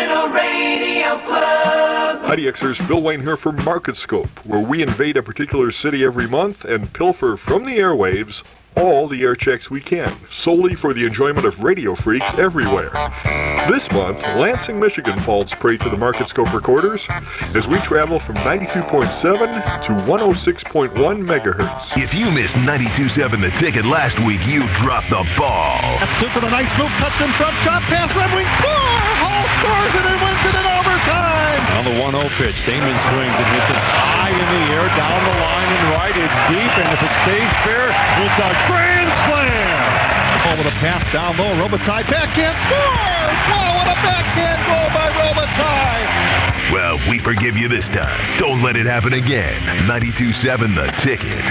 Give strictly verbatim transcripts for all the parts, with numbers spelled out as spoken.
Digital Radio Club. Hi, Xers. Phil Wayne here for Market Scope, where we invade a particular city every month and pilfer from the airwaves all the air checks we can, solely for the enjoyment of radio freaks everywhere. This month, Lansing, Michigan falls prey to the Market Scope recorders as we travel from ninety-two point seven to one oh six point one megahertz. If you missed ninety-two point seven The Ticket last week, you dropped the ball. That's with a nice move, cuts in front, shot pass, Red Wings score! Hall scores it and wins it in overtime! On the one oh pitch, Damon swings and hits it high in the air, down the line and right. It's deep, and if it stays fair, it's a grand slam! Oh, with a pass down low, Robitaille backhand scores! Wow, what a backhand goal by Robitaille! Well, we forgive you this time. Don't let it happen again. ninety-two point seven The Ticket.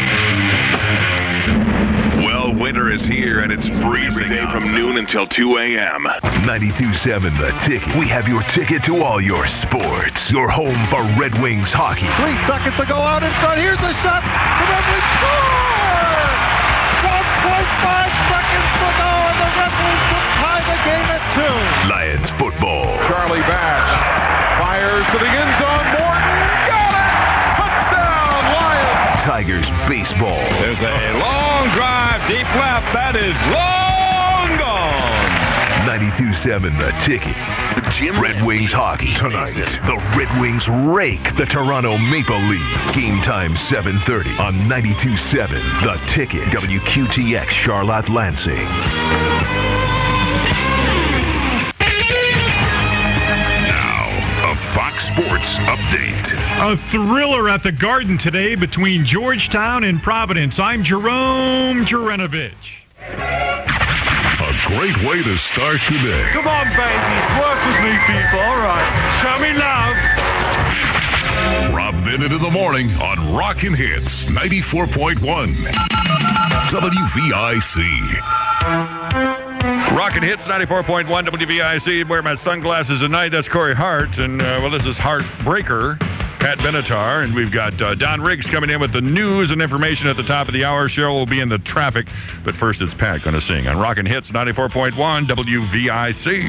Well, winter is here, and it's freezing day from noon until two a.m. ninety-two point seven The Ticket. We have your ticket to all your sports. Your home for Red Wings hockey. Three seconds to go out in front. Here's a shot. The Red Wings score! one point five seconds to go, and the Red Wings will tie the game at two. Lions football. Charlie Batch fires to the end zone. Morton got it! Touchdown, Lions! Tigers baseball. There's a long drive, deep left. That is long gone. ninety-two point seven The Ticket. Red Wings hockey tonight. The Red Wings rake the Toronto Maple Leafs. Game time seven thirty on ninety-two point seven The Ticket. W Q T X Charlotte Lansing. Now, a Fox Sports update. A thriller at the Garden today between Georgetown and Providence. I'm Jerome Jurenovich. A great way to start today. Come on, baby. Work with me, people. All right. Show me love. Rob Bennett in the morning on Rockin' Hits ninety-four point one. W V I C. Rockin' Hits ninety-four point one W V I C. Wear my sunglasses at night. That's Corey Hart. And, uh, well, this is Heartbreaker, Pat Benatar. And we've got uh, Don Riggs coming in with the news and information at the top of the hour. Cheryl will be in the traffic. But first, it's Pat going to sing on Rockin' Hits ninety-four point one W V I C.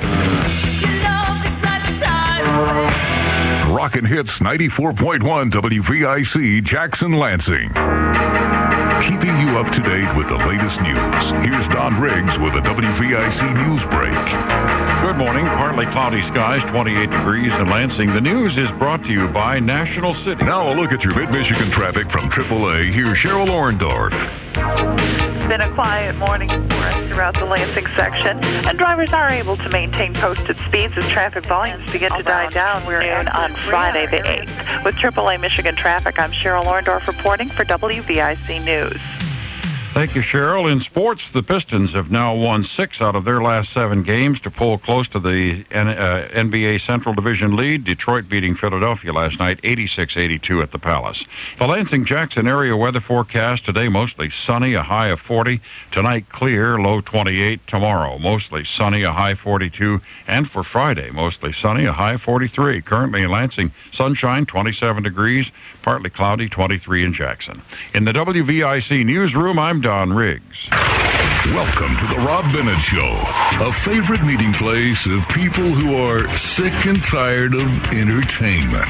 Rockin' Hits ninety-four point one W V I C, Jackson Lansing. Keeping you up to date with the latest news. Here's Don Riggs with a W V I C news break. Good morning. Partly cloudy skies, twenty-eight degrees in Lansing. The news is brought to you by National City. Now a look at your Mid-Michigan traffic from triple A. Here's Cheryl Orndorff. Been a quiet morning for us throughout the Lansing section, and drivers are able to maintain posted speeds as traffic volumes begin to die down. We're in on Friday the eighth. With triple A Michigan traffic, I'm Cheryl Orndorff reporting for W V I C News. Thank you, Cheryl. In sports, the Pistons have now won six out of their last seven games to pull close to the N B A Central Division lead. Detroit beating Philadelphia last night, eighty-six eighty-two at the Palace. The Lansing-Jackson area weather forecast today, mostly sunny, a high of forty. Tonight, clear, low twenty-eight. Tomorrow, mostly sunny, a high forty-two. And for Friday, mostly sunny, a high forty-three. Currently in Lansing, sunshine, twenty-seven degrees, partly cloudy, twenty-three in Jackson. In the W V I C newsroom, I'm Don Riggs. Welcome to the Rob Bennett Show, a favorite meeting place of people who are sick and tired of entertainment.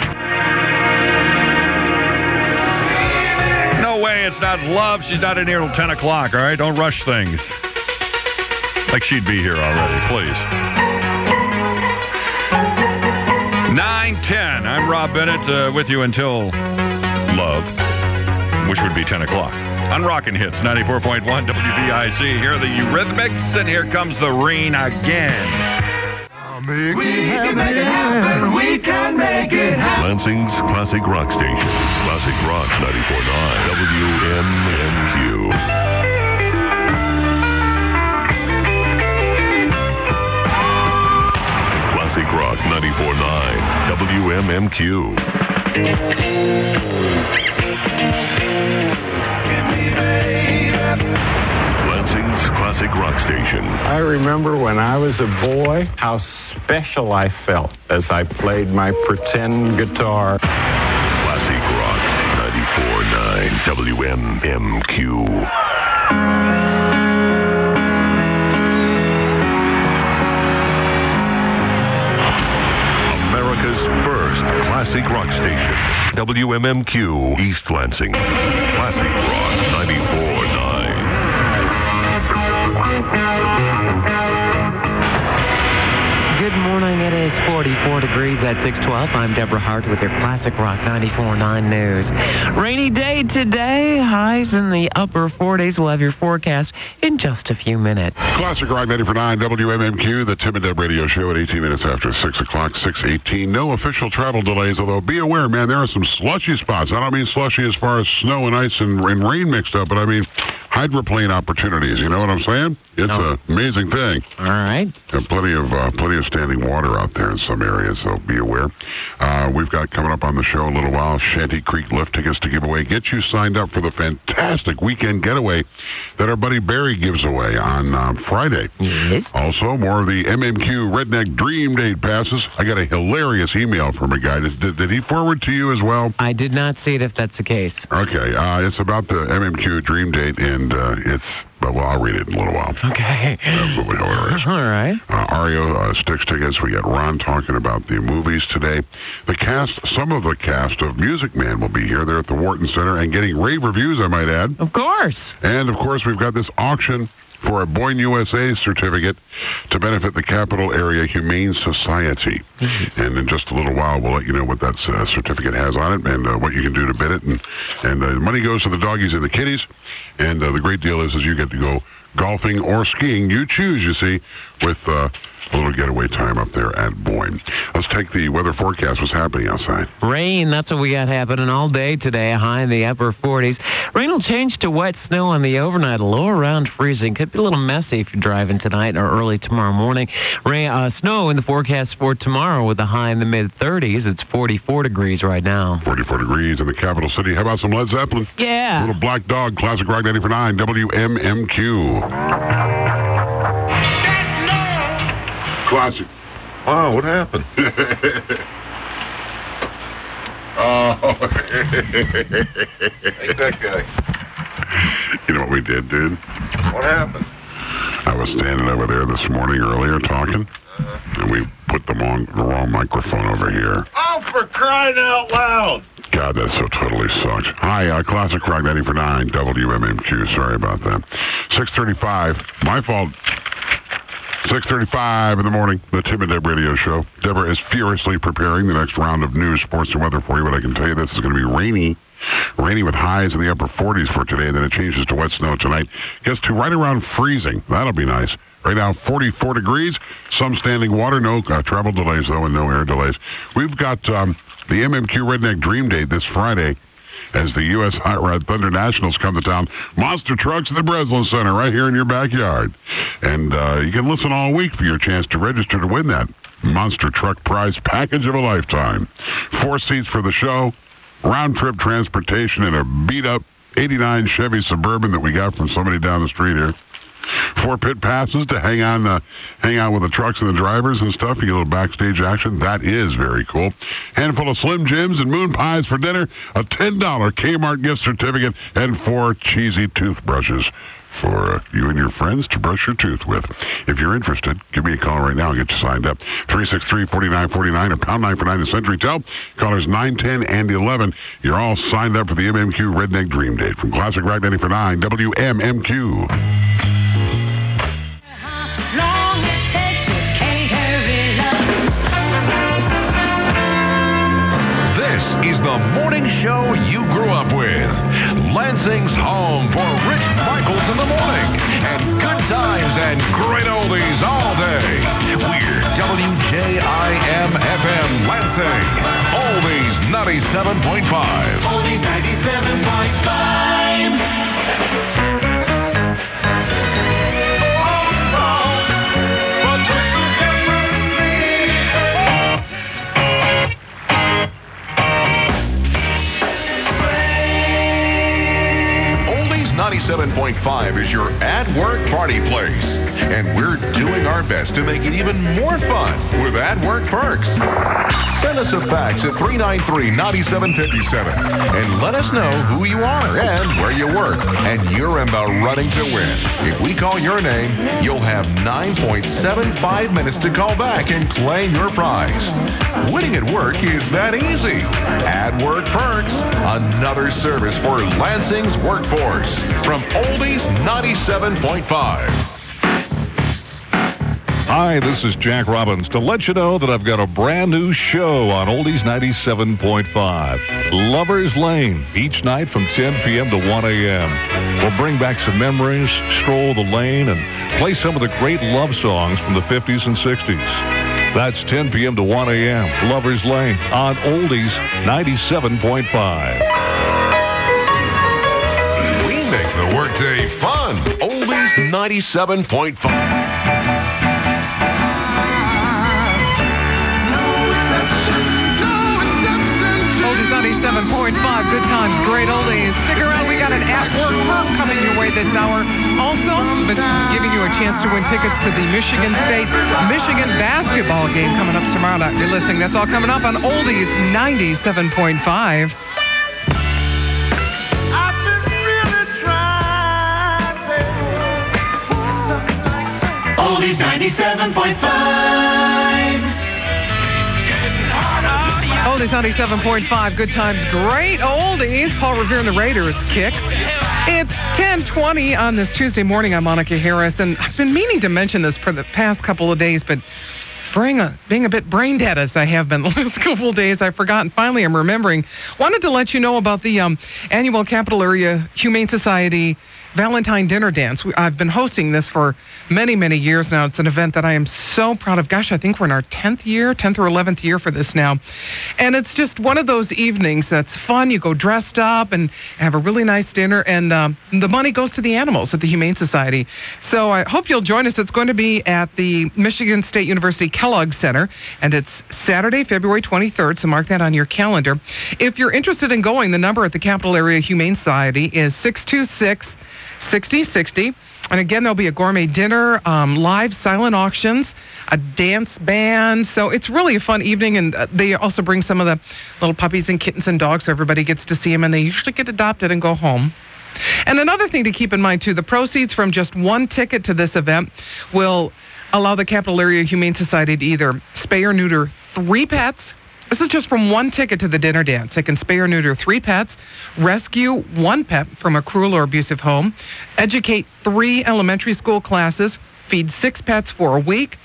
No way, it's not love. She's not in here till ten o'clock, all right? Don't rush things. Like she'd be here already, please. nine ten. I'm Rob Bennett uh, with you until love, which would be ten o'clock. On Rockin' Hits ninety-four point one W V I C. Here are the Eurythmics, and here comes the rain again. We can make it happen. We can make it happen. Lansing's classic rock station. Classic Rock ninety-four point nine W M M Q. Classic Rock ninety-four point nine W M M Q. Lansing's classic rock station. I remember when I was a boy how special I felt as I played my pretend guitar. Classic Rock ninety-four point nine W M M Q. classic rock station. W M M Q, East Lansing. Classic Rock ninety-four point nine. Good morning. It is forty-four degrees at six twelve. I'm Deborah Hart with your Classic Rock ninety-four point nine news. Rainy day today. Highs in the upper forties. We'll have your forecast in just a few minutes. Classic Rock ninety-four point nine W M M Q, the Tim and Deb radio show at eighteen minutes after six o'clock, six eighteen. No official travel delays, although be aware, man, there are some slushy spots. I don't mean slushy as far as snow and ice and, and rain mixed up, but I mean hydroplane opportunities. You know what I'm saying? It's Oh. an amazing thing. All right. And plenty of uh, plenty of standing water out there in some areas, so be aware. Uh, we've got coming up on the show in a little while, Shanty Creek lift tickets to give away. Get you signed up for the fantastic weekend getaway that our buddy Barry gives away on uh, Friday. Yes. Also, more of the M M Q Redneck Dream Date passes. I got a hilarious email from a guy. Did, did he forward to you as well? I did not see it if that's the case. Okay, uh, it's about the M M Q Dream Date, and uh, it's, but well, I'll read it in a little while. Okay. Absolutely hilarious. All right. Uh, Ario uh, Sticks tickets. We got Ron talking about the movies today. The cast, some of the cast of Music Man will be here. They're at the Wharton Center and getting rave reviews, I might add. Of course. And, of course, we've got this auction for a Boyne U S A certificate to benefit the Capital Area Humane Society. Yes. And in just a little while, we'll let you know what that uh, certificate has on it and uh, what you can do to bid it. And, and uh, the money goes to the doggies and the kitties. And uh, the great deal is, is you get to go golfing or skiing. You choose, you see, with uh, a little getaway time up there at Boyne. Let's take the weather forecast. What's happening outside? Rain, that's what we got happening all day today, a high in the upper forties. Rain will change to wet snow on the overnight, a low around freezing. Could be a little messy if you're driving tonight or early tomorrow morning. Rain, uh, snow in the forecast for tomorrow with a high in the mid-thirties. It's forty-four degrees right now. forty-four degrees in the capital city. How about some Led Zeppelin? Yeah. Little Black Dog, Classic Rock ninety-four point nine, W M M Q. Classic. Wow, what happened? Oh. Ain't that guy. You know what we did, dude? What happened? I was standing over there this morning earlier talking, Uh-huh. and we put the wrong, the wrong microphone over here. Oh, for crying out loud! God, that so totally sucks. Hi, uh, Classic Rock ninety-four point nine, W M M Q. Sorry about that. six thirty-five. My fault. six thirty-five in the morning, the Tim and Deb radio show. Deborah is furiously preparing the next round of news, sports, and weather for you, but I can tell you this is going to be rainy. Rainy with highs in the upper forties for today, then it changes to wet snow tonight. Gets to right around freezing. That'll be nice. Right now, forty-four degrees. Some standing water. No uh, travel delays, though, and no air delays. We've got um, the M M Q Redneck Dream Date this Friday as the U S Hot Rod Thunder Nationals come to town. Monster trucks at the Breslin Center right here in your backyard. And uh, you can listen all week for your chance to register to win that monster truck prize package of a lifetime. Four seats for the show, round-trip transportation in a beat-up eighty-nine Chevy Suburban that we got from somebody down the street here. Four pit passes to hang on, uh, hang out with the trucks and the drivers and stuff. You get a little backstage action. That is very cool. Handful of Slim Jims and moon pies for dinner. A ten dollar Kmart gift certificate and four cheesy toothbrushes for uh, you and your friends to brush your tooth with. If you're interested, give me a call right now and get you signed up. three six three, four nine four nine or pound nine four nine the Century Tel. Callers nine, ten, and eleven. You're all signed up for the M M Q Redneck Dream Date from Classic Rock ninety-four point nine W M M Q. This is the morning show you grew up with. Lansing's home for Rich Michaels in the morning and good times and great oldies all day. We're W J I M F M Lansing. Oldies ninety-seven point five. Oldies ninety-seven point five. ninety-seven point five is your at-work party place. and we're doing our best to make it even more fun with At Work Perks. Send us a fax at three nine three, nine seven five seven and let us know who you are and where you work, and you're in the running to win. If we call your name, you'll have nine point seven five minutes to call back and claim your prize. Winning at work is that easy. At Work Perks, another service for Lansing's workforce from Oldies ninety-seven point five. Hi, this is Jack Robbins to let you know that I've got a brand new show on Oldies ninety-seven point five. Lover's Lane, each night from ten p.m. to one a.m. We'll bring back some memories, stroll the lane, and play some of the great love songs from the fifties and sixties. That's ten p.m. to one a.m. Lover's Lane on Oldies ninety-seven point five. We make the workday fun. Oldies ninety-seven point five. ninety-seven point five, good times, great oldies. Stick around, we got an At Work perk coming your way this hour. Also, been giving you a chance to win tickets to the Michigan State Michigan basketball game coming up tomorrow night. You're listening, that's all coming up on Oldies ninety-seven point five. Oldies ninety-seven point five. Oldies ninety-seven point five, good times, great oldies. Paul Revere and the Raiders kicks. It's ten twenty on this Tuesday morning. I'm Monica Harris, and I've been meaning to mention this for the past couple of days, but being a, being a bit brain dead as I have been the last couple of days, I've forgotten. Finally, I'm remembering. Wanted to let you know about the um, annual Capital Area Humane Society Valentine Dinner Dance. We, I've been hosting this for many, many years now. It's an event that I am so proud of. Gosh, I think we're in our tenth year, tenth or eleventh year for this now. And it's just one of those evenings that's fun. You go dressed up and have a really nice dinner, and um, the money goes to the animals at the Humane Society. So I hope you'll join us. It's going to be at the Michigan State University Kellogg Center, and it's Saturday, February twenty-third, so mark that on your calendar. If you're interested in going, the number at the Capital Area Humane Society is six two six, six oh six oh. And again, there'll be a gourmet dinner, um, live silent auctions, a dance band. So it's really a fun evening. And uh, they also bring some of the little puppies and kittens and dogs, so everybody gets to see them. And they usually get adopted and go home. And another thing to keep in mind, too, the proceeds from just one ticket to this event will allow the Capital Area Humane Society to either spay or neuter three pets. This is just from one ticket to the dinner dance. They can spay or neuter three pets, rescue one pet from a cruel or abusive home, educate three elementary school classes, feed six pets for a week,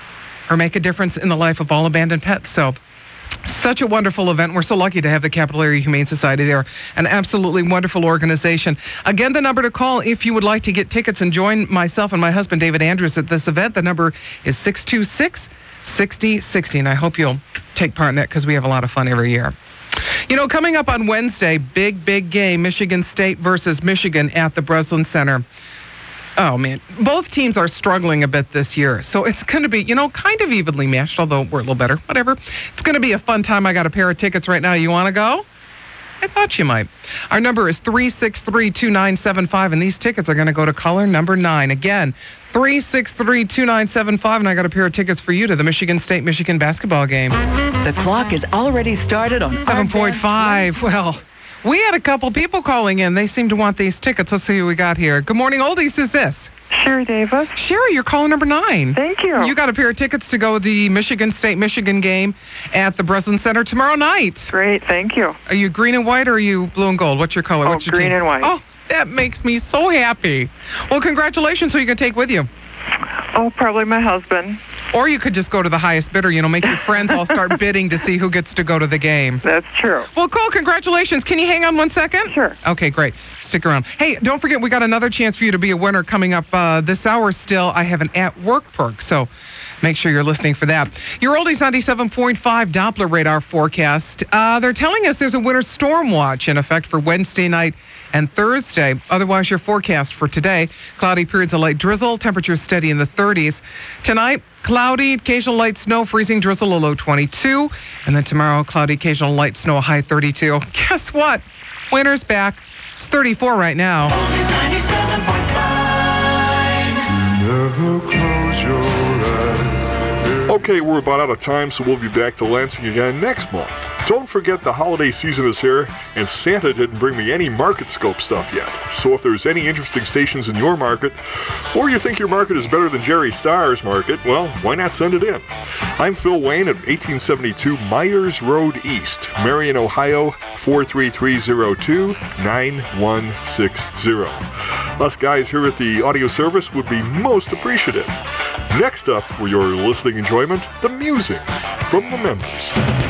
or make a difference in the life of all abandoned pets. So, such a wonderful event. We're so lucky to have the Capital Area Humane Society there. An absolutely wonderful organization. Again, the number to call if you would like to get tickets and join myself and my husband, David Andrews, at this event. The number is six two six, six oh six oh, and I hope you'll take part in that because we have a lot of fun every year. You know, coming up on Wednesday, big, big game, Michigan State versus Michigan at the Breslin Center. Oh, man, both teams are struggling a bit this year, so it's going to be, you know, kind of evenly matched, although we're a little better, whatever. It's going to be a fun time. I got a pair of tickets right now. You want to go? I thought you might. Our number is three six three, two nine seven five, and these tickets are going to go to caller number nine. Again, three six three, two nine seven five, and I got a pair of tickets for you to the Michigan State-Michigan basketball game. The clock is already started on seven point five. Well, we had a couple people calling in. They seem to want these tickets. Let's see who we got here. Good morning, oldies. Who's this? Sherry Davis. Sherry, you're caller number nine. Thank you. You got a pair of tickets to go to the Michigan State-Michigan game at the Breslin Center tomorrow night. Great, thank you. Are you green and white or are you blue and gold? What's your color? Oh, What's your green team? and white. Oh, that makes me so happy. Well, congratulations. Who you can take with you? Oh, probably my husband. Or you could just go to the highest bidder, you know, make your friends all start bidding to see who gets to go to the game. That's true. Well, cool. Congratulations. Can you hang on one second? Sure. Okay, great. Stick around. Hey, don't forget, we got another chance for you to be a winner coming up uh, this hour still. I have an at-work perk, so make sure you're listening for that. Your Oldies ninety-seven point five Doppler radar forecast. Uh, they're telling us there's a winter storm watch in effect for Wednesday night and Thursday. Otherwise, your forecast for today, cloudy periods of light drizzle, temperatures steady in the thirties. Tonight, cloudy, occasional light snow, freezing drizzle, a low twenty-two. And then tomorrow, cloudy, occasional light snow, a high thirty-two. Guess what? Winter's back. It's thirty-four right now. Oldies ninety-seven point five. close your eyes. Okay, we're about out of time, so we'll be back to Lansing again next month. Don't forget the holiday season is here, and Santa didn't bring me any Market Scope stuff yet. So if there's any interesting stations in your market, or you think your market is better than Jerry Starr's market, well, why not send it in? I'm Phil Wayne at eighteen seventy-two Myers Road East, Marion, Ohio, four three three zero two, nine one six zero. Us guys here at the audio service would be most appreciative. Next up, for your listening enjoyment, the musings from the members.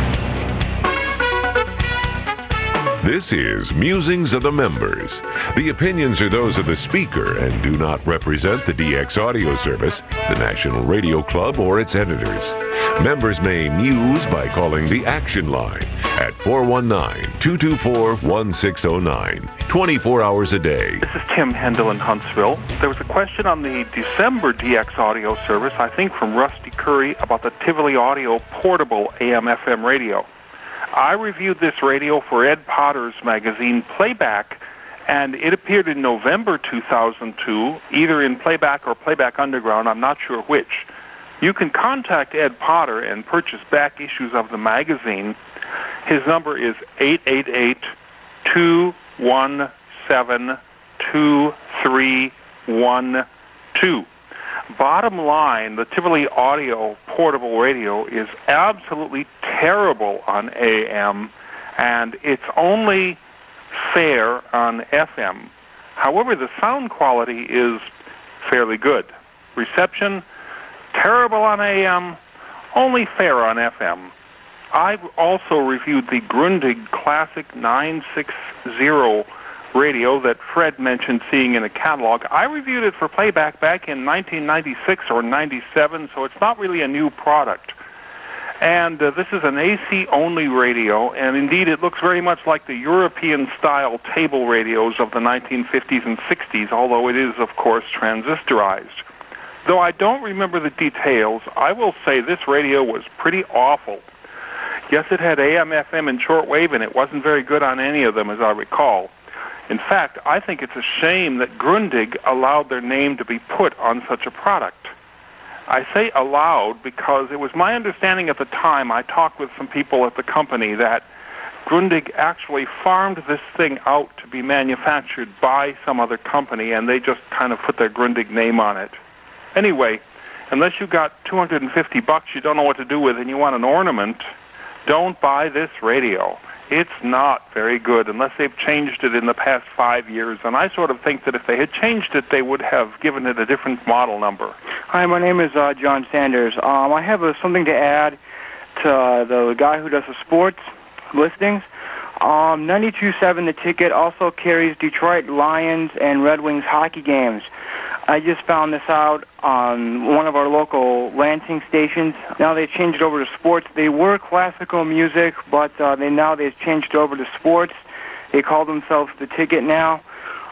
This is Musings of the Members. The opinions are those of the speaker and do not represent the D X Audio Service, the National Radio Club, or its editors. Members may muse by calling the Action Line at four one nine, two two four, one six zero nine, twenty-four hours a day. This is Tim Hendel in Huntsville. There was a question on the December D X Audio Service, I think from Rusty Curry, about the Tivoli Audio Portable A M F M radio. I reviewed this radio for Ed Potter's magazine, Playback, and it appeared in November two thousand two, either in Playback or Playback Underground, I'm not sure which. You can contact Ed Potter and purchase back issues of the magazine. His number is eight eight eight, two one seven, two three one two. Bottom line, the Tivoli Audio Portable Radio is absolutely terrible on A M, and it's only fair on F M. However, the sound quality is fairly good. Reception, terrible on A M, only fair on F M. I've also reviewed the Grundig Classic nine sixty radio that Fred mentioned seeing in a catalog. I reviewed it for Playback back in nineteen ninety-six or ninety-seven, so it's not really a new product. And uh, this is an A C-only radio, and indeed it looks very much like the European-style table radios of the nineteen fifties and sixties, although it is, of course, transistorized. Though I don't remember the details, I will say this radio was pretty awful. Yes, it had A M, F M, and shortwave, and it wasn't very good on any of them, as I recall. In fact, I think it's a shame that Grundig allowed their name to be put on such a product. I say allowed because it was my understanding at the time, I talked with some people at the company, that Grundig actually farmed this thing out to be manufactured by some other company, and they just kind of put their Grundig name on it. Anyway, unless you got two hundred fifty bucks you don't know what to do with and you want an ornament, don't buy this radio. It's not very good unless they've changed it in the past five years. And I sort of think that if they had changed it, they would have given it a different model number. Hi, my name is uh, John Sanders. Um, I have uh, something to add to uh, the guy who does the sports listings. Um, ninety-two point seven The Ticket also carries Detroit Lions and Red Wings hockey games. I just found this out on one of our local Lansing stations. Now they've changed over to sports. They were classical music, but uh, they now they've changed over to sports. They call themselves The Ticket now.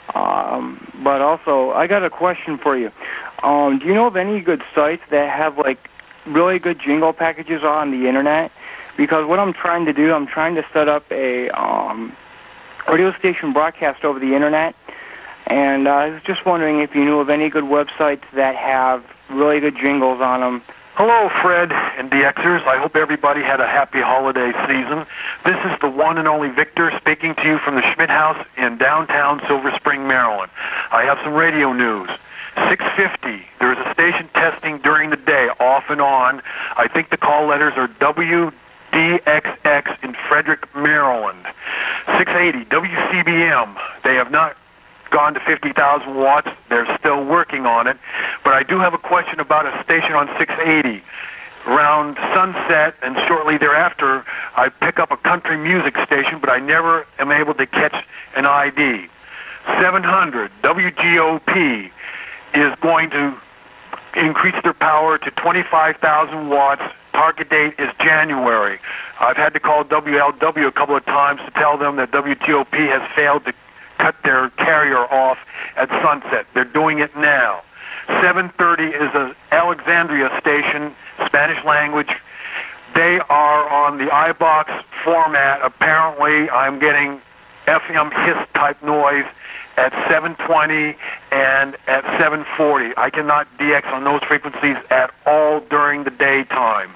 Um, but also, I got a question for you. Um, do you know of any good sites that have like really good jingle packages on the internet? Because what I'm trying to do, I'm trying to set up a um, radio station broadcast over the internet. And uh, I was just wondering if you knew of any good websites that have really good jingles on them. Hello, Fred and D Xers. I hope everybody had a happy holiday season. This is the one and only Victor speaking to you from the Schmidt House in downtown Silver Spring, Maryland. I have some radio news. six fifty, there is a station testing during the day, off and on. I think the call letters are W D X X in Frederick, Maryland. six eighty, W C B M. They have not gone to fifty thousand watts. They're still working on it. But I do have a question about a station on six eighty. Around sunset and shortly thereafter, I pick up a country music station, but I never am able to catch an I D. seven hundred, W G O P, is going to increase their power to twenty-five thousand watts. Target date is January. I've had to call W L W a couple of times to tell them that W G O P has failed to cut their carrier off at sunset. They're doing it now. seven thirty is an Alexandria station, Spanish language. They are on the iBox format. Apparently, I'm getting F M hiss type noise, at seven twenty and at seven forty. I cannot D X on those frequencies at all during the daytime.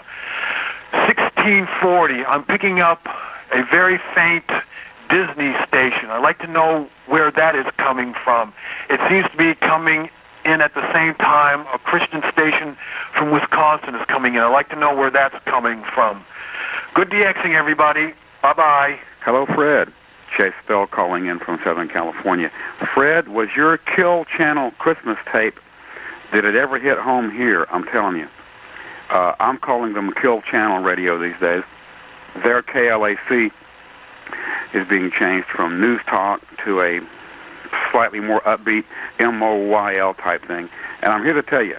sixteen forty, I'm picking up a very faint Disney station. I'd like to know where that is coming from. It seems to be coming in at the same time a Christian station from Wisconsin is coming in. I'd like to know where that's coming from. Good DXing, everybody. Bye-bye. Hello, Fred. Chase Bell calling in from Southern California. Fred, was your Kill Channel Christmas tape, did it ever hit home here? I'm telling you. Uh, I'm calling them Kill Channel Radio these days. Their K L A C is being changed from news talk to a slightly more upbeat M O Y L type thing. And I'm here to tell you,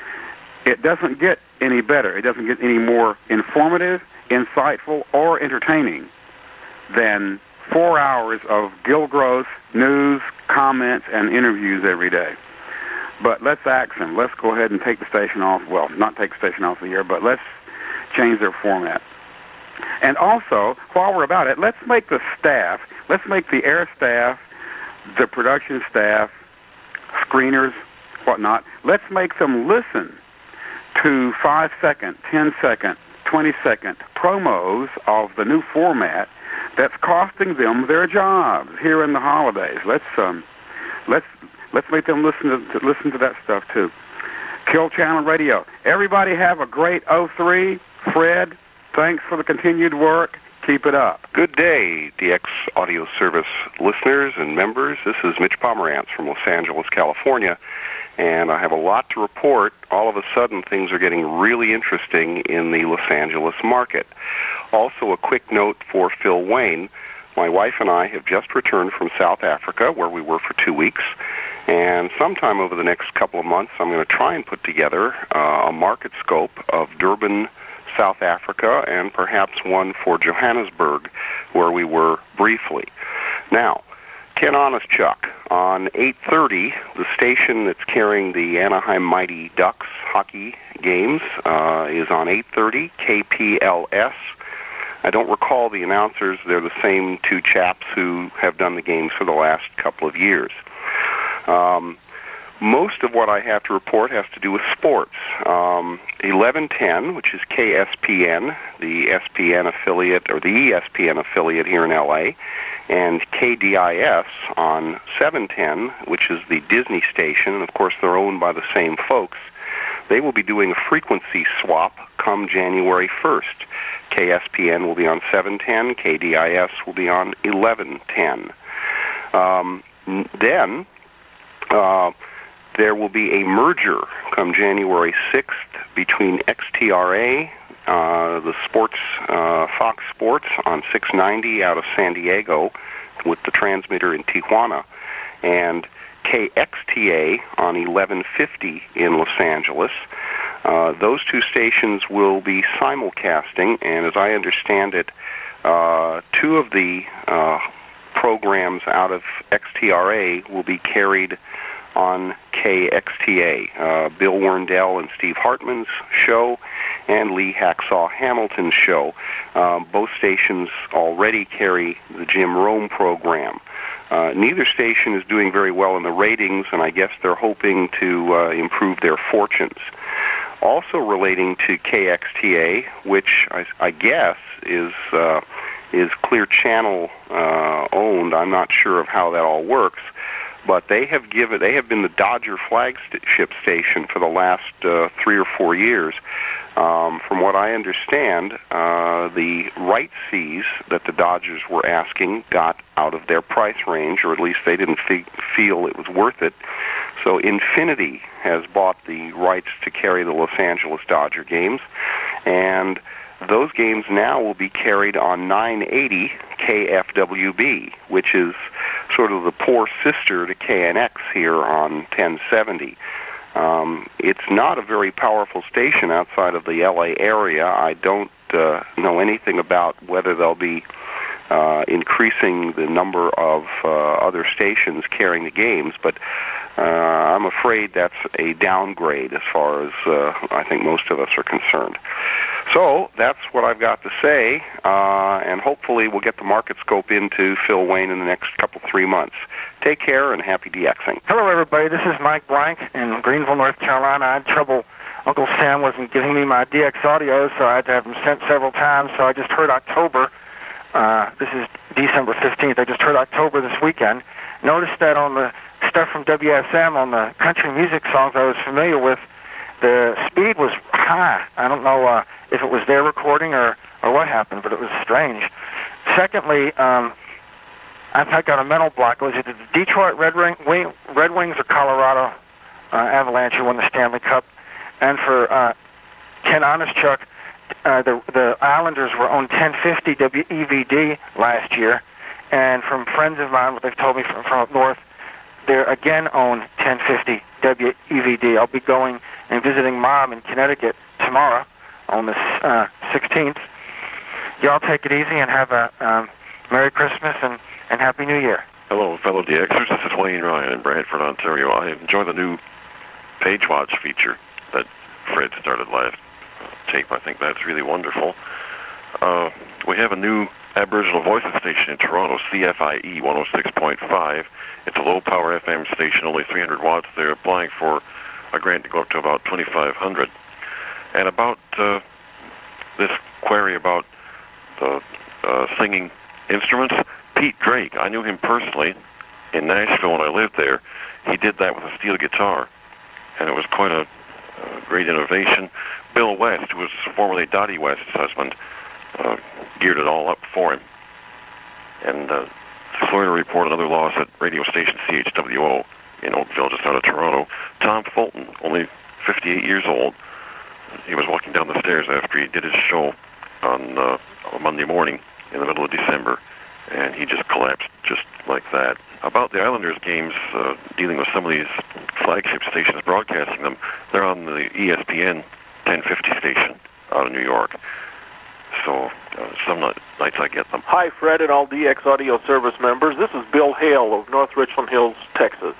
it doesn't get any better. It doesn't get any more informative, insightful, or entertaining than four hours of Gil Gross news, comments, and interviews every day. But let's axe them. Let's go ahead and take the station off. Well, not take the station off the air, but let's change their format. And also, while we're about it, let's make the staff, let's make the air staff, the production staff, screeners, whatnot, let's make them listen to five-second, ten-second, twenty-second promos of the new format that's costing them their jobs here in the holidays. Let's um, let's let's make them listen to, to listen to that stuff too. Kill Channel Radio. Everybody have a great oh three. Fred, thanks for the continued work. Keep it up. Good day, D X Audio Service listeners and members. This is Mitch Pomerantz from Los Angeles, California, and I have a lot to report. All of a sudden, things are getting really interesting in the Los Angeles market. Also, a quick note for Phil Wayne. My wife and I have just returned from South Africa, where we were for two weeks, and sometime over the next couple of months, I'm going to try and put together uh, a market scope of Durban, South Africa, and perhaps one for Johannesburg, where we were briefly. Now, Ken Honest Chuck, on eight thirty, the station that's carrying the Anaheim Mighty Ducks hockey games uh, is on eight thirty, K P L S. I don't recall the announcers. They're the same two chaps who have done the games for the last couple of years. Um, most of what I have to report has to do with sports. Um, eleven ten, which is K S P N, the S P N affiliate, or the E S P N affiliate here in L A, and K D I S on seven ten, which is the Disney station, and of course they're owned by the same folks. They will be doing a frequency swap come January first. K S P N will be on seven ten, K D I S will be on eleven ten. Um, then uh, there will be a merger come January sixth between X T R A, uh, the sports, uh, Fox Sports on six ninety out of San Diego with the transmitter in Tijuana, and K X T A on eleven fifty in Los Angeles. Uh, those two stations will be simulcasting, and as I understand it, uh, two of the uh, programs out of X T R A will be carried on K X T A. Uh, Bill Werndell and Steve Hartman's show and Lee Hacksaw Hamilton's show. Um, both stations already carry the Jim Rome program. Uh, neither station is doing very well in the ratings, and I guess they're hoping to uh, improve their fortunes. Also relating to K X T A, which I, I guess is uh, is Clear Channel uh, owned. I'm not sure of how that all works, but they have given they have been the Dodger flagship station for the last uh, three or four years. Um, from what I understand, uh, the right fees that the Dodgers were asking got out of their price range, or at least they didn't fe- feel it was worth it. So Infinity has bought the rights to carry the Los Angeles Dodger games, and those games now will be carried on nine eighty K F W B, which is sort of the poor sister to K N X here on ten seventy. Um, it's not a very powerful station outside of the L A area. I don't uh, know anything about whether they'll be uh, increasing the number of uh, other stations carrying the games, but uh, I'm afraid that's a downgrade as far as uh, I think most of us are concerned. So that's what I've got to say, uh, and hopefully we'll get the market scope into Phil Wayne in the next couple, three months. Take care and happy DXing. Hello, everybody. This is Mike Blank in Greenville, North Carolina. I had trouble. Uncle Sam wasn't giving me my D X audio, so I had to have them sent several times. So I just heard October. Uh, this is December fifteenth. I just heard October this weekend. Noticed that on the stuff from W S M, on the country music songs I was familiar with, the speed was high. I don't know uh, if it was their recording or, or what happened, but it was strange. Secondly, um, I've got a mental block. Was it the Detroit Red, Ring, Wing, Red Wings or Colorado uh, Avalanche who won the Stanley Cup? And for uh, Ken Honestchuk, uh, the the Islanders were on ten fifty W E V D last year. And from friends of mine, what they've told me from, from up north, they're again on ten fifty W E V D. I'll be going and visiting Mom in Connecticut tomorrow on the uh, sixteenth. Y'all take it easy and have a um, Merry Christmas and, and Happy New Year. Hello, fellow DXers. This is Wayne Ryan in Brantford, Ontario. I enjoy the new Page Watch feature that Fred started last tape. I think that's really wonderful. Uh, we have a new Aboriginal Voices station in Toronto, C F I E one oh six point five. It's a low-power F M station, only three hundred watts. They're applying for a grant to go up to about twenty-five hundred. And about uh, this query about the uh, singing instruments, Pete Drake, I knew him personally in Nashville when I lived there. He did that with a steel guitar, and it was quite a, a great innovation. Bill West, who was formerly Dottie West's husband, uh, geared it all up for him. And uh, Florida Report, another loss at radio station C H W O in Oakville, just out of Toronto. Tom Fulton, only fifty-eight years old. He was walking down the stairs after he did his show on uh, a Monday morning in the middle of December, and he just collapsed just like that. About the Islanders games, uh, dealing with some of these flagship stations broadcasting them, they're on the E S P N ten fifty station out of New York. So uh, some nights I get them. Hi, Fred and all D X Audio Service members. This is Bill Hale of North Richland Hills, Texas.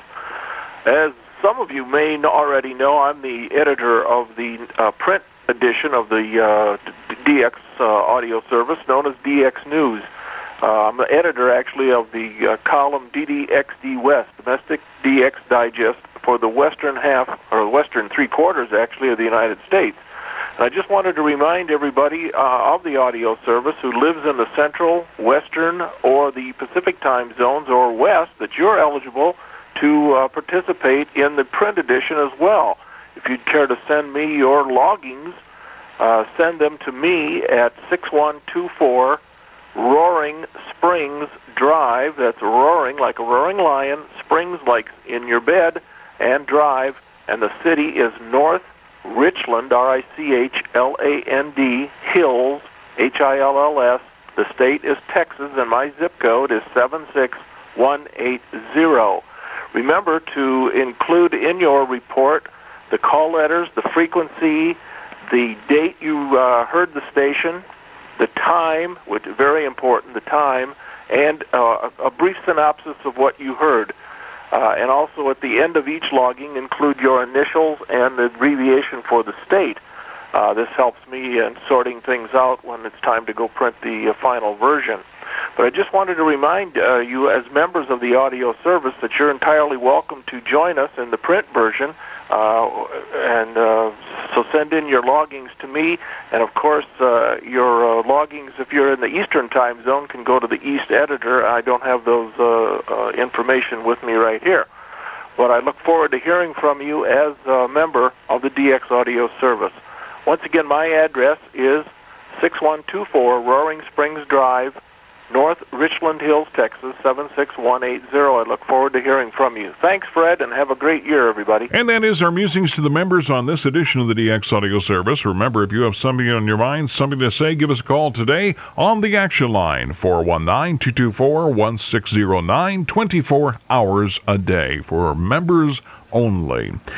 As some of you may already know, I'm the editor of the uh, print edition of the uh, D X uh, Audio Service, known as D X News. Uh, I'm the editor, actually, of the uh, column D D X D West, Domestic D X Digest, for the western half, or western three quarters, actually, of the United States. And I just wanted to remind everybody uh, of the audio service who lives in the central, western, or the Pacific time zones, or west, that you're eligible to uh, participate in the print edition as well. If you'd care to send me your loggings, uh, send them to me at six one two four Roaring Springs Drive. That's roaring like a roaring lion, springs like in your bed, and drive. And the city is North Richland, R I C H L A N D, Hills, H I L L S. The state is Texas, and my zip code is seven six one eight zero. Remember to include in your report the call letters, the frequency, the date you uh, heard the station, the time, which is very important, the time, and uh, a brief synopsis of what you heard. Uh, and also at the end of each logging, include your initials and the abbreviation for the state. Uh, this helps me in sorting things out when it's time to go print the uh, final version. But I just wanted to remind uh, you as members of the audio service that you're entirely welcome to join us in the print version. Uh, and uh, so send in your loggings to me, and of course uh, your uh, loggings, if you're in the Eastern time zone, can go to the East editor. I don't have those uh, uh, information with me right here. But I look forward to hearing from you as a member of the D X Audio Service. Once again, my address is six one two four Roaring Springs Drive, North Richland Hills, Texas, seven six one eight zero. I look forward to hearing from you. Thanks, Fred, and have a great year, everybody. And that is our musings to the members on this edition of the D X Audio Service. Remember, if you have something on your mind, something to say, give us a call today on the action line, four one nine, two two four, one six zero nine, twenty-four hours a day for members only.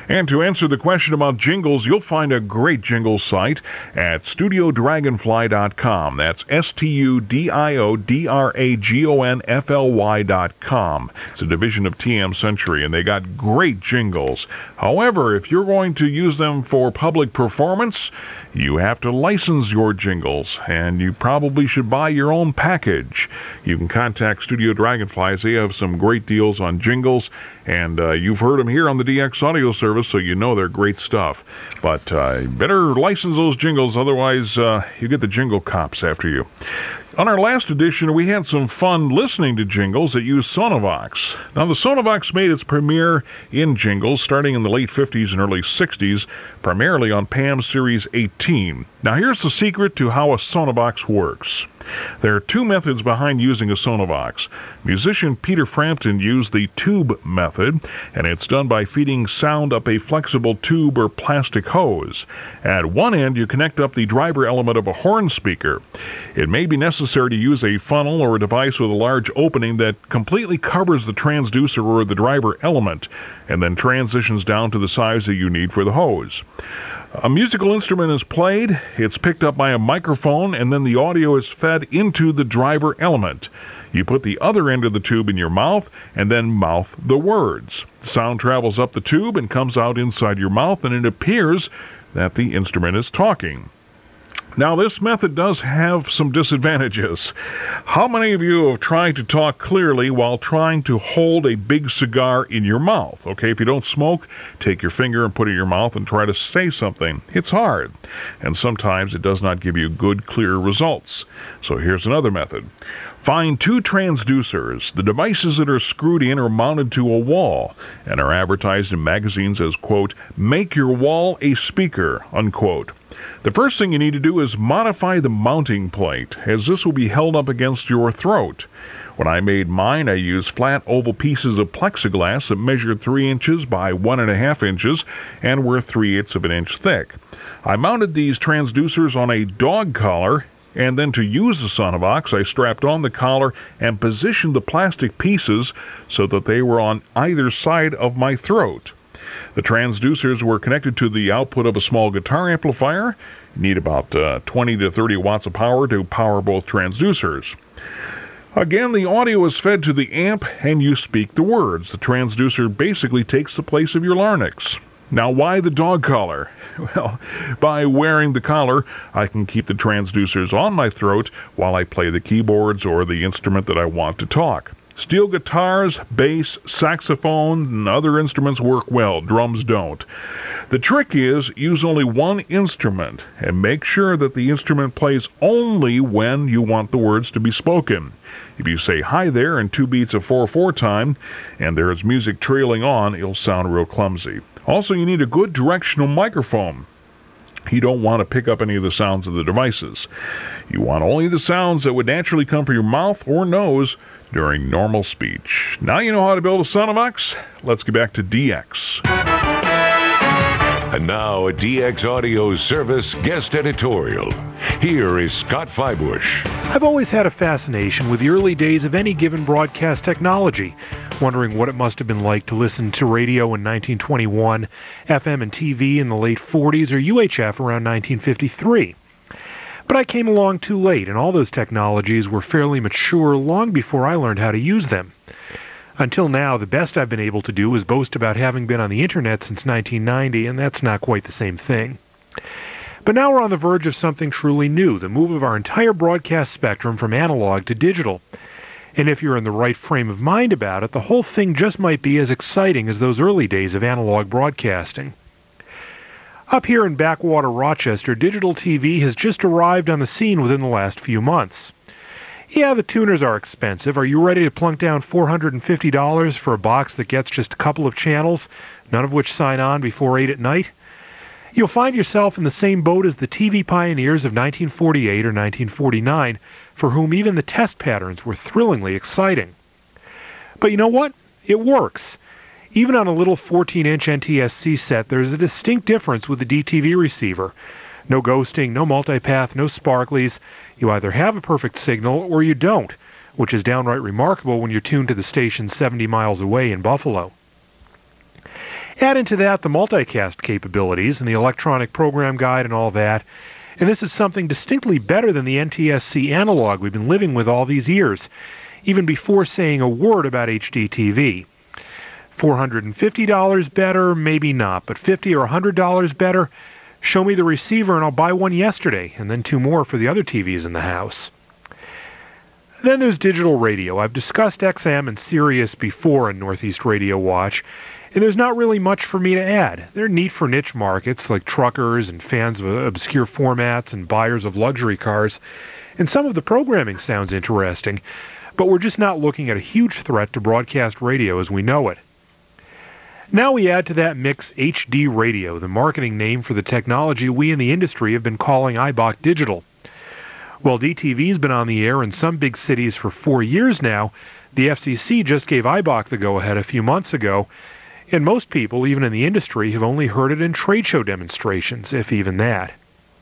And to answer the question about jingles, you'll find a great jingle site at studio dragonfly dot com. That's S T U D I O D R A G O N F L Y dot com. It's a division of T M Century, and they got great jingles. However, if you're going to use them for public performance, you have to license your jingles, and you probably should buy your own package. You can contact Studio Dragonflies. They have some great deals on jingles, and uh, you've heard them here on the D X Audio Service, so you know they're great stuff. But uh, better license those jingles, otherwise uh, you get the jingle cops after you. On our last edition, we had some fun listening to jingles that use Sonovox. Now, the Sonovox made its premiere in jingles starting in the late fifties and early sixties, primarily on P A M Series eighteen. Now, here's the secret to how a Sonovox works. There are two methods behind using a Sonovox. Musician Peter Frampton used the tube method, and it's done by feeding sound up a flexible tube or plastic hose. At one end, you connect up the driver element of a horn speaker. It may be necessary to use a funnel or a device with a large opening that completely covers the transducer or the driver element, and then transitions down to the size that you need for the hose. A musical instrument is played, it's picked up by a microphone, and then the audio is fed into the driver element. You put the other end of the tube in your mouth, and then mouth the words. The sound travels up the tube and comes out inside your mouth, and it appears that the instrument is talking. Now, this method does have some disadvantages. How many of you have tried to talk clearly while trying to hold a big cigar in your mouth? Okay, if you don't smoke, take your finger and put it in your mouth and try to say something. It's hard, and sometimes it does not give you good, clear results. So here's another method. Find two transducers. The devices that are screwed in are mounted to a wall and are advertised in magazines as, quote, make your wall a speaker, unquote. The first thing you need to do is modify the mounting plate, as this will be held up against your throat. When I made mine, I used flat oval pieces of plexiglass that measured three inches by one and a half inches and were three-eighths of an inch thick. I mounted these transducers on a dog collar, and then to use the Sonovox, I strapped on the collar and positioned the plastic pieces so that they were on either side of my throat. The transducers were connected to the output of a small guitar amplifier. You need about uh, twenty to thirty watts of power to power both transducers. Again, the audio is fed to the amp and you speak the words. The transducer basically takes the place of your larynx. Now, why the dog collar? Well, by wearing the collar, I can keep the transducers on my throat while I play the keyboards or the instrument that I want to talk. Steel guitars, bass, saxophone, and other instruments work well. Drums don't. The trick is, use only one instrument and make sure that the instrument plays only when you want the words to be spoken. If you say hi there in two beats of four four time and there is music trailing on, it'll sound real clumsy. Also, you need a good directional microphone. You don't want to pick up any of the sounds of the devices. You want only the sounds that would naturally come from your mouth or nose during normal speech. Now you know how to build a Sonovox. Let's get back to D X. And now a D X Audio Service guest editorial. Here is Scott Feibush. I've always had a fascination with the early days of any given broadcast technology, wondering what it must have been like to listen to radio in nineteen twenty-one, F M and T V in the late forties, or U H F around nineteen fifty-three. But I came along too late, and all those technologies were fairly mature long before I learned how to use them. Until now, the best I've been able to do is boast about having been on the internet since nineteen ninety, and that's not quite the same thing. But now we're on the verge of something truly new, the move of our entire broadcast spectrum from analog to digital. And if you're in the right frame of mind about it, the whole thing just might be as exciting as those early days of analog broadcasting. Up here in backwater Rochester, digital T V has just arrived on the scene within the last few months. Yeah, the tuners are expensive. Are you ready to plunk down four hundred fifty dollars for a box that gets just a couple of channels, none of which sign on before eight at night? You'll find yourself in the same boat as the T V pioneers of nineteen forty-eight or nineteen forty-nine, for whom even the test patterns were thrillingly exciting. But you know what? It works. Even on a little fourteen inch N T S C set, there's a distinct difference with the D T V receiver. No ghosting, no multipath, no sparklies. You either have a perfect signal or you don't, which is downright remarkable when you're tuned to the station seventy miles away in Buffalo. Add into that the multicast capabilities and the electronic program guide and all that, and this is something distinctly better than the N T S C analog we've been living with all these years, even before saying a word about H D T V. four hundred fifty dollars better, maybe not, but fifty dollars or one hundred dollars better? Show me the receiver and I'll buy one yesterday, and then two more for the other T Vs in the house. Then there's digital radio. I've discussed X M and Sirius before in Northeast Radio Watch, and there's not really much for me to add. They're neat for niche markets like truckers and fans of obscure formats and buyers of luxury cars, and some of the programming sounds interesting, but we're just not looking at a huge threat to broadcast radio as we know it. Now we add to that mix H D radio, the marketing name for the technology we in the industry have been calling I B O C Digital. Well, D T V's been on the air in some big cities for four years now. The F C C just gave I B O C the go-ahead a few months ago, and most people, even in the industry, have only heard it in trade show demonstrations, if even that.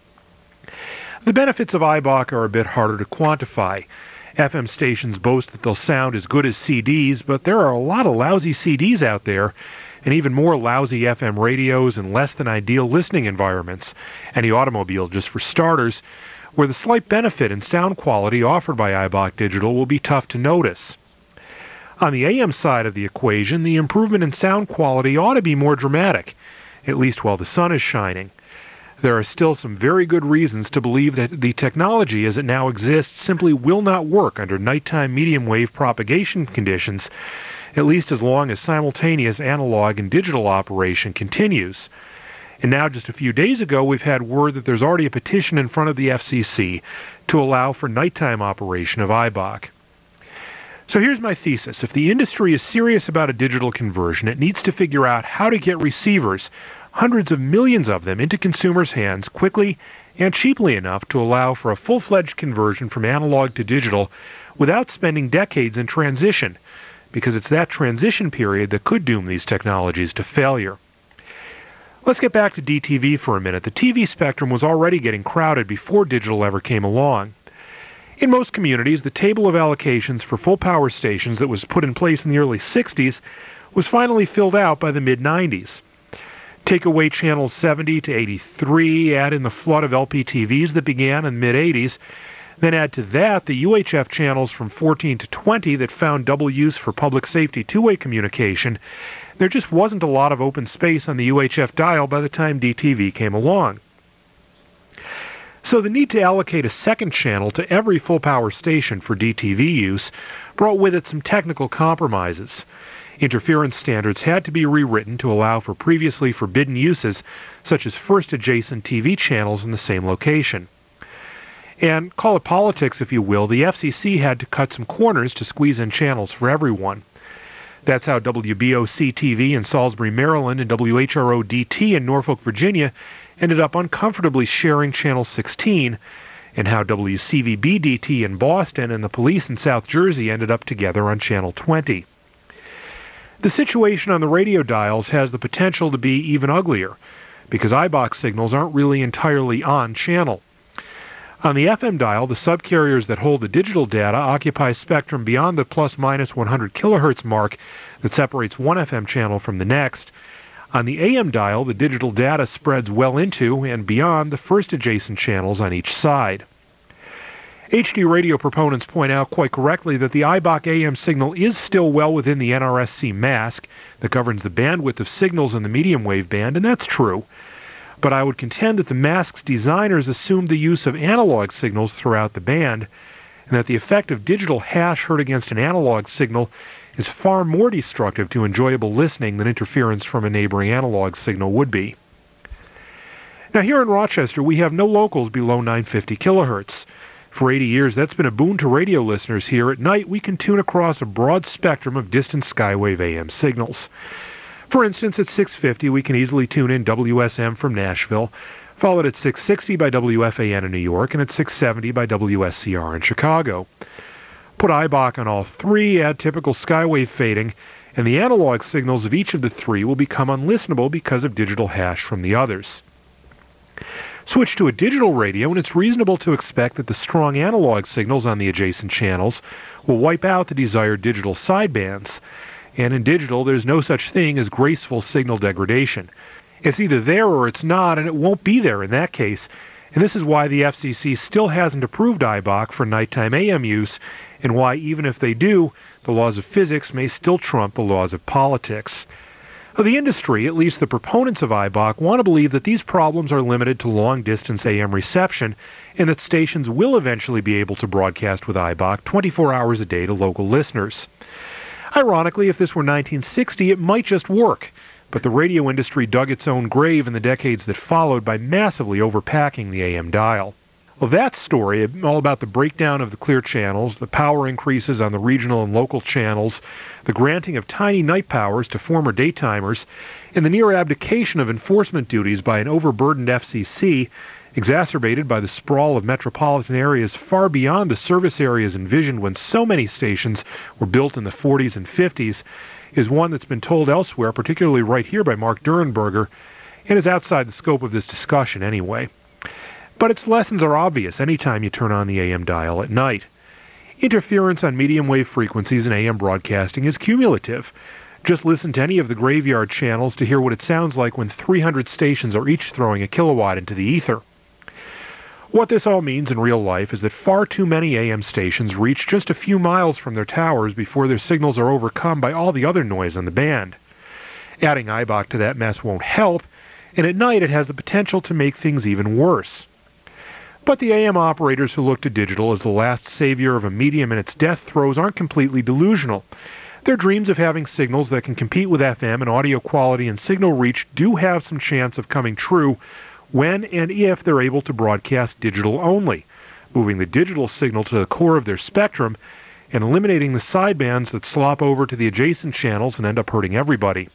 The benefits of I B O C are a bit harder to quantify. F M stations boast that they'll sound as good as C Ds, but there are a lot of lousy C Ds out there, and even more lousy F M radios and less than ideal listening environments, and the automobile just for starters, where the slight benefit in sound quality offered by I B O C Digital will be tough to notice. On the A M side of the equation, the improvement in sound quality ought to be more dramatic, at least while the sun is shining. There are still some very good reasons to believe that the technology as it now exists simply will not work under nighttime medium wave propagation conditions, at least as long as simultaneous analog and digital operation continues. And now just a few days ago we've had word that there's already a petition in front of the F C C to allow for nighttime operation of I B O C. So here's my thesis. If the industry is serious about a digital conversion, it needs to figure out how to get receivers, hundreds of millions of them, into consumers' hands quickly and cheaply enough to allow for a full-fledged conversion from analog to digital without spending decades in transition, because it's that transition period that could doom these technologies to failure. Let's get back to D T V for a minute. The T V spectrum was already getting crowded before digital ever came along. In most communities, the table of allocations for full power stations that was put in place in the early sixties was finally filled out by the mid nineties. Take away channels seventy to eighty-three, add in the flood of L P T Vs that began in the mid eighties, then add to that the U H F channels from fourteen to twenty that found double use for public safety two-way communication. There just wasn't a lot of open space on the U H F dial by the time D T V came along. So the need to allocate a second channel to every full-power station for D T V use brought with it some technical compromises. Interference standards had to be rewritten to allow for previously forbidden uses, such as first adjacent T V channels in the same location. And call it politics, if you will, the F C C had to cut some corners to squeeze in channels for everyone. That's how W B O C T V in Salisbury, Maryland, and W H R O D T in Norfolk, Virginia, ended up uncomfortably sharing Channel sixteen, and how W C V B D T in Boston and the police in South Jersey ended up together on Channel twenty. The situation on the radio dials has the potential to be even uglier, because I B O C signals aren't really entirely on channel. On the F M dial, the subcarriers that hold the digital data occupy spectrum beyond the plus-minus one hundred kilohertz mark that separates one F M channel from the next. On the A M dial, the digital data spreads well into and beyond the first adjacent channels on each side. H D radio proponents point out quite correctly that the I B O C A M signal is still well within the N R S C mask that governs the bandwidth of signals in the medium wave band, and that's true. But I would contend that the mask's designers assumed the use of analog signals throughout the band, and that the effect of digital hash heard against an analog signal is far more destructive to enjoyable listening than interference from a neighboring analog signal would be. Now here in Rochester, we have no locals below nine hundred fifty kilohertz. For eighty years, that's been a boon to radio listeners here. At night, we can tune across a broad spectrum of distant skywave A M signals. For instance, at six fifty, we can easily tune in W S M from Nashville, followed at six sixty by W F A N in New York, and at six seventy by W S C R in Chicago. Put I B O C on all three, add typical skywave fading, and the analog signals of each of the three will become unlistenable because of digital hash from the others. Switch to a digital radio, and it's reasonable to expect that the strong analog signals on the adjacent channels will wipe out the desired digital sidebands, And in digital, there's no such thing as graceful signal degradation. It's either there or it's not, and it won't be there in that case. And this is why the F C C still hasn't approved I B O C for nighttime A M use, and why, even if they do, the laws of physics may still trump the laws of politics. Well, the industry, at least the proponents of I B O C, want to believe that these problems are limited to long-distance A M reception, and that stations will eventually be able to broadcast with I B O C twenty-four hours a day to local listeners. Ironically, if this were nineteen sixty, it might just work. But the radio industry dug its own grave in the decades that followed by massively overpacking the A M dial. Well, that story, all about the breakdown of the clear channels, the power increases on the regional and local channels, the granting of tiny night powers to former daytimers, and the near abdication of enforcement duties by an overburdened F C C, exacerbated by the sprawl of metropolitan areas far beyond the service areas envisioned when so many stations were built in the forties and fifties, is one that's been told elsewhere, particularly right here by Mark Durenberger, and is outside the scope of this discussion anyway. But its lessons are obvious anytime you turn on the A M dial at night. Interference on medium wave frequencies in A M broadcasting is cumulative. Just listen to any of the graveyard channels to hear what it sounds like when three hundred stations are each throwing a kilowatt into the ether. What this all means in real life is that far too many A M stations reach just a few miles from their towers before their signals are overcome by all the other noise on the band. Adding I B O C to that mess won't help, and at night it has the potential to make things even worse. But the A M operators who look to digital as the last savior of a medium in its death throes aren't completely delusional. Their dreams of having signals that can compete with F M in audio quality and signal reach do have some chance of coming true when and if they're able to broadcast digital only, moving the digital signal to the core of their spectrum and eliminating the sidebands that slop over to the adjacent channels and end up hurting everybody.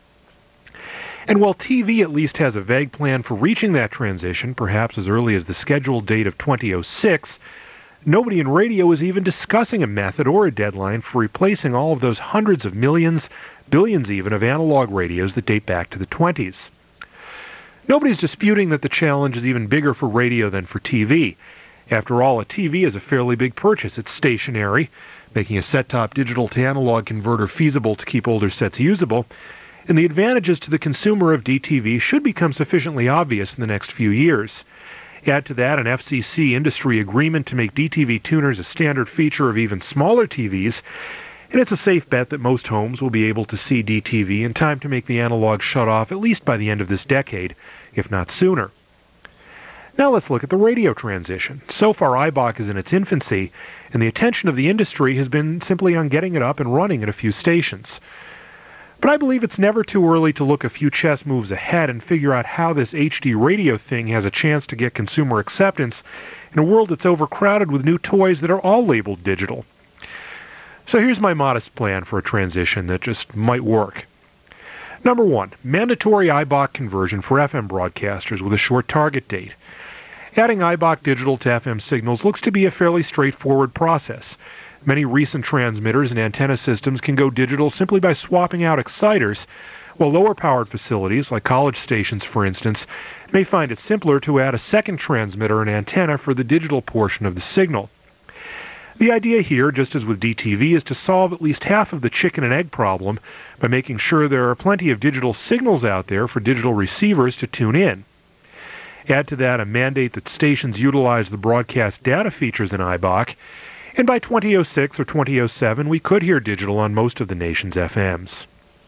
And while T V at least has a vague plan for reaching that transition, perhaps as early as the scheduled date of twenty oh six, nobody in radio is even discussing a method or a deadline for replacing all of those hundreds of millions, billions even, of analog radios that date back to the twenties. Nobody's disputing that the challenge is even bigger for radio than for T V. After all, a T V is a fairly big purchase. It's stationary, making a set-top digital to analog converter feasible to keep older sets usable, and the advantages to the consumer of D T V should become sufficiently obvious in the next few years. Add to that an F C C industry agreement to make D T V tuners a standard feature of even smaller T Vs, and it's a safe bet that most homes will be able to see D T V in time to make the analog shut off at least by the end of this decade, if not sooner. Now let's look at the radio transition. So far, I B O C is in its infancy, and the attention of the industry has been simply on getting it up and running at a few stations. But I believe it's never too early to look a few chess moves ahead and figure out how this H D radio thing has a chance to get consumer acceptance in a world that's overcrowded with new toys that are all labeled digital. So here's my modest plan for a transition that just might work. Number one, mandatory I B O C conversion for F M broadcasters with a short target date. Adding I B O C digital to F M signals looks to be a fairly straightforward process. Many recent transmitters and antenna systems can go digital simply by swapping out exciters, while lower-powered facilities, like college stations for instance, may find it simpler to add a second transmitter and antenna for the digital portion of the signal. The idea here, just as with D T V, is to solve at least half of the chicken and egg problem by making sure there are plenty of digital signals out there for digital receivers to tune in. Add to that a mandate that stations utilize the broadcast data features in I B O C, and by twenty oh six or twenty oh seven we could hear digital on most of the nation's F Ms.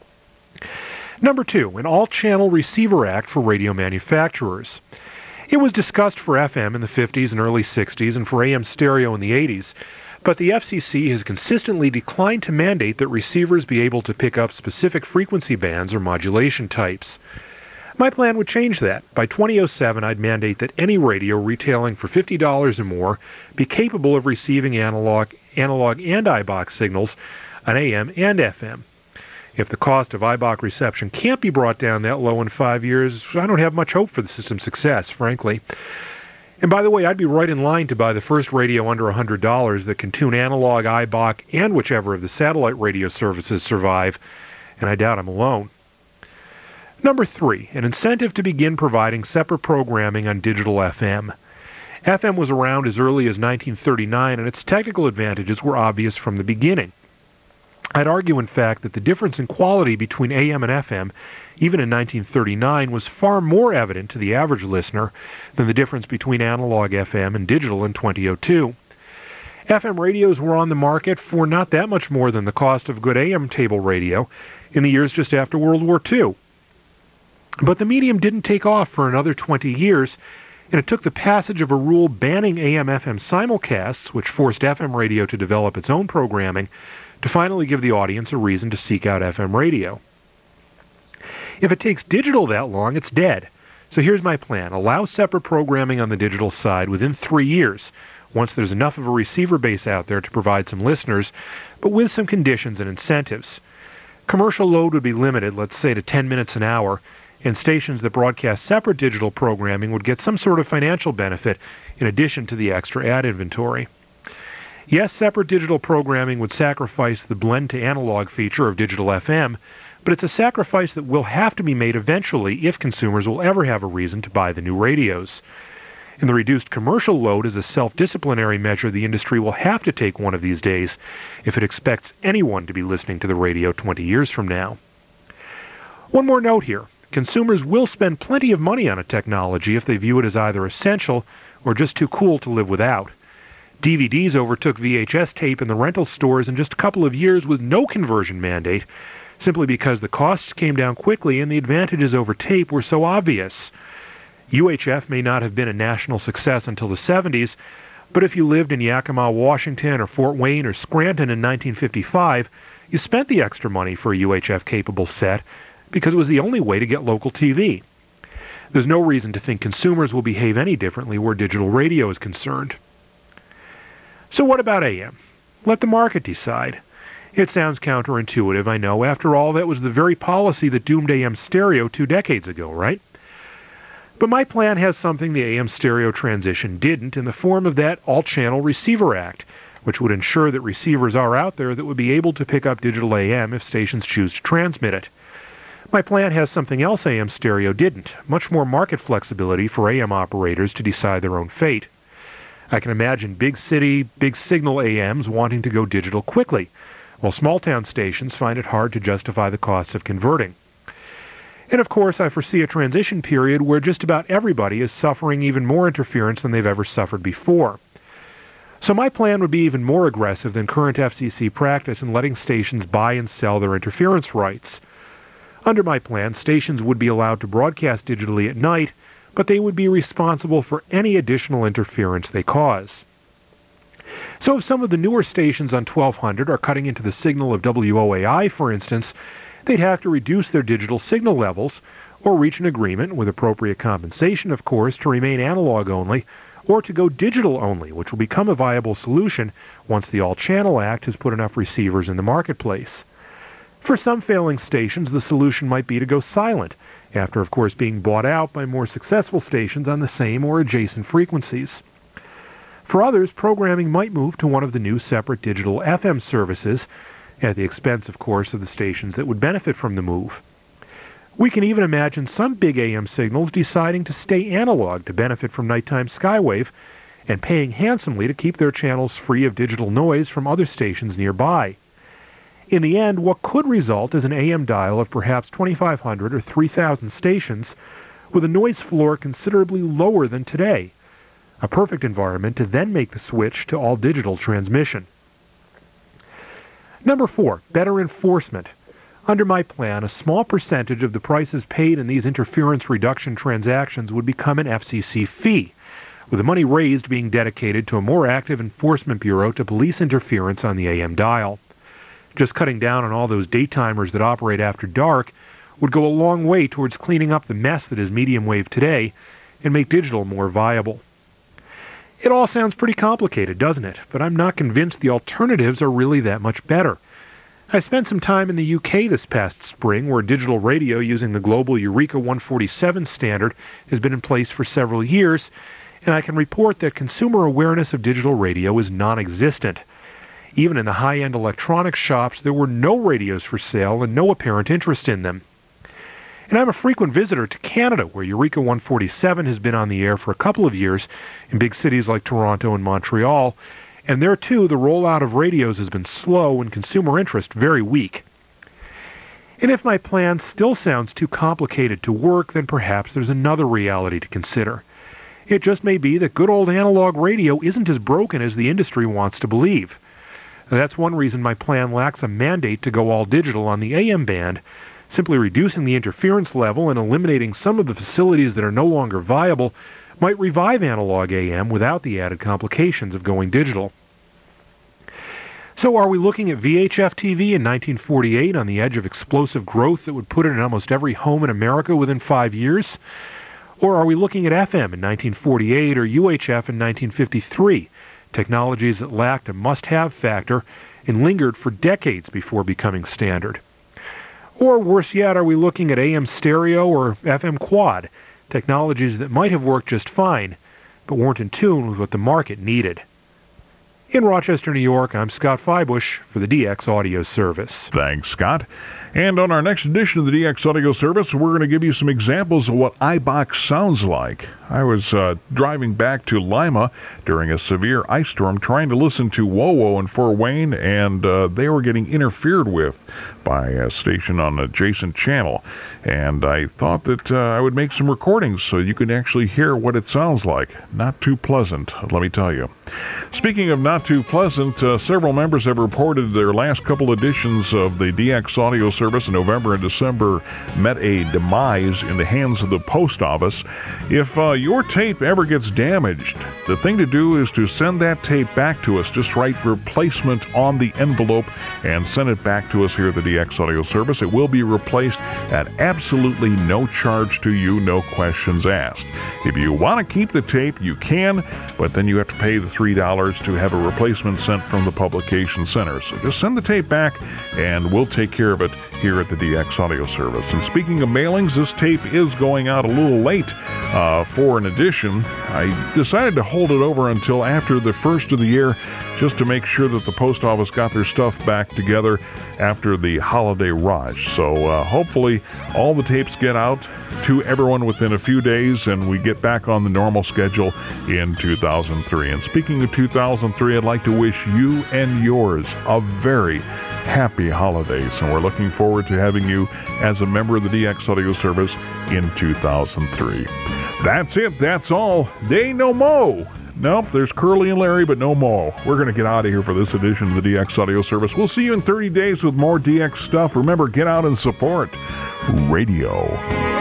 Number two, an all-channel receiver act for radio manufacturers. It was discussed for F M in the fifties and early sixties and for A M stereo in the eighties, but the F C C has consistently declined to mandate that receivers be able to pick up specific frequency bands or modulation types. My plan would change that. By twenty oh seven, I'd mandate that any radio retailing for fifty dollars or more be capable of receiving analog, analog and I B O C signals on A M and F M. If the cost of I B O C reception can't be brought down that low in five years, I don't have much hope for the system's success, frankly. And by the way, I'd be right in line to buy the first radio under one hundred dollars that can tune analog, I B O C, and whichever of the satellite radio services survive, and I doubt I'm alone. Number three, an incentive to begin providing separate programming on digital F M. F M was around as early as nineteen thirty-nine, and its technical advantages were obvious from the beginning. I'd argue, in fact, that the difference in quality between A M and F M, even in nineteen thirty-nine, was far more evident to the average listener than the difference between analog F M and digital in twenty oh two. F M radios were on the market for not that much more than the cost of good A M table radio in the years just after World War Two. But the medium didn't take off for another twenty years, and it took the passage of a rule banning A M F M simulcasts, which forced F M radio to develop its own programming, to finally give the audience a reason to seek out F M radio. If it takes digital that long, it's dead. So here's my plan. Allow separate programming on the digital side within three years, once there's enough of a receiver base out there to provide some listeners, but with some conditions and incentives. Commercial load would be limited, let's say to ten minutes an hour, and stations that broadcast separate digital programming would get some sort of financial benefit in addition to the extra ad inventory. Yes, separate digital programming would sacrifice the blend-to-analog feature of digital F M, but it's a sacrifice that will have to be made eventually if consumers will ever have a reason to buy the new radios. And the reduced commercial load is a self-disciplinary measure the industry will have to take one of these days if it expects anyone to be listening to the radio twenty years from now. One more note here. Consumers will spend plenty of money on a technology if they view it as either essential or just too cool to live without. D V Ds overtook V H S tape in the rental stores in just a couple of years with no conversion mandate, simply because the costs came down quickly and the advantages over tape were so obvious. U H F may not have been a national success until the seventies, but if you lived in Yakima, Washington, or Fort Wayne, or Scranton in nineteen fifty-five, you spent the extra money for a U H F-capable set because it was the only way to get local T V. There's no reason to think consumers will behave any differently where digital radio is concerned. So what about A M? Let the market decide. It sounds counterintuitive, I know. After all, that was the very policy that doomed A M stereo two decades ago, right? But my plan has something the A M stereo transition didn't in the form of that All-Channel Receiver Act, which would ensure that receivers are out there that would be able to pick up digital A M if stations choose to transmit it. My plan has something else A M stereo didn't, much more market flexibility for A M operators to decide their own fate. I can imagine big city, big signal A Ms wanting to go digital quickly, while small town stations find it hard to justify the costs of converting. And of course, I foresee a transition period where just about everybody is suffering even more interference than they've ever suffered before. So my plan would be even more aggressive than current F C C practice in letting stations buy and sell their interference rights. Under my plan, stations would be allowed to broadcast digitally at night, but they would be responsible for any additional interference they cause. So if some of the newer stations on twelve hundred are cutting into the signal of W O A I, for instance, they'd have to reduce their digital signal levels, or reach an agreement, with appropriate compensation, of course, to remain analog only, or to go digital only, which will become a viable solution once the All-Channel Act has put enough receivers in the marketplace. For some failing stations, the solution might be to go silent, after, of course, being bought out by more successful stations on the same or adjacent frequencies. For others, programming might move to one of the new separate digital F M services, at the expense, of course, of the stations that would benefit from the move. We can even imagine some big A M signals deciding to stay analog to benefit from nighttime skywave, and paying handsomely to keep their channels free of digital noise from other stations nearby. In the end, what could result is an A M dial of perhaps twenty-five hundred or three thousand stations with a noise floor considerably lower than today, a perfect environment to then make the switch to all-digital transmission. Number four, better enforcement. Under my plan, a small percentage of the prices paid in these interference reduction transactions would become an F C C fee, with the money raised being dedicated to a more active enforcement bureau to police interference on the A M dial. Just cutting down on all those daytimers that operate after dark would go a long way towards cleaning up the mess that is medium wave today and make digital more viable. It all sounds pretty complicated, doesn't it? But I'm not convinced the alternatives are really that much better. I spent some time in the U K this past spring, where digital radio using the global Eureka one forty-seven standard has been in place for several years, and I can report that consumer awareness of digital radio is non-existent. Even in the high-end electronics shops, there were no radios for sale and no apparent interest in them. And I'm a frequent visitor to Canada, where Eureka one forty-seven has been on the air for a couple of years in big cities like Toronto and Montreal, And there, too, the rollout of radios has been slow and consumer interest very weak. And if my plan still sounds too complicated to work, then perhaps there's another reality to consider. It just may be that good old analog radio isn't as broken as the industry wants to believe. That's one reason my plan lacks a mandate to go all digital on the A M band. Simply reducing the interference level and eliminating some of the facilities that are no longer viable might revive analog A M without the added complications of going digital. So are we looking at V H F T V in nineteen forty-eight on the edge of explosive growth that would put it in almost every home in America within five years? Or are we looking at F M in nineteen forty-eight or U H F in nineteen fifty-three, technologies that lacked a must-have factor and lingered for decades before becoming standard? Or worse yet, are we looking at A M stereo or F M quad, technologies that might have worked just fine, but weren't in tune with what the market needed? In Rochester, New York, I'm Scott Feibush for the D X Audio Service. Thanks, Scott. And on our next edition of the D X Audio Service, we're going to give you some examples of what iBox sounds like. I was uh, driving back to Lima during a severe ice storm trying to listen to WoWo in Fort Wayne, and uh, they were getting interfered with by a station on an adjacent channel. And I thought that uh, I would make some recordings so you can actually hear what it sounds like. Not too pleasant, let me tell you. Speaking of not too pleasant, uh, several members have reported their last couple editions of the D X Audio Service in November and December met a demise in the hands of the post office. If uh, your tape ever gets damaged, the thing to do is to send that tape back to us. Just write replacement on the envelope and send it back to us here at the D X Audio Service. It will be replaced at absolutely no charge to you, no questions asked. If you want to keep the tape, you can, but then you have to pay the three dollars to have a replacement sent from the publication center. So just send the tape back, and we'll take care of it here at the D X Audio Service. And speaking of mailings, this tape is going out a little late uh, for an edition. I decided to hold it over until after the first of the year just to make sure that the post office got their stuff back together after the holiday rush. So uh, hopefully all the tapes get out to everyone within a few days and we get back on the normal schedule in two thousand three. And speaking of two thousand three, I'd like to wish you and yours a very happy holidays, and we're looking forward to having you as a member of the D X Audio Service in two thousand three. That's it. That's all. They no mo. Nope, there's Curly and Larry, but no mo. We're going to get out of here for this edition of the D X Audio Service. We'll see you in thirty days with more D X stuff. Remember, get out and support radio.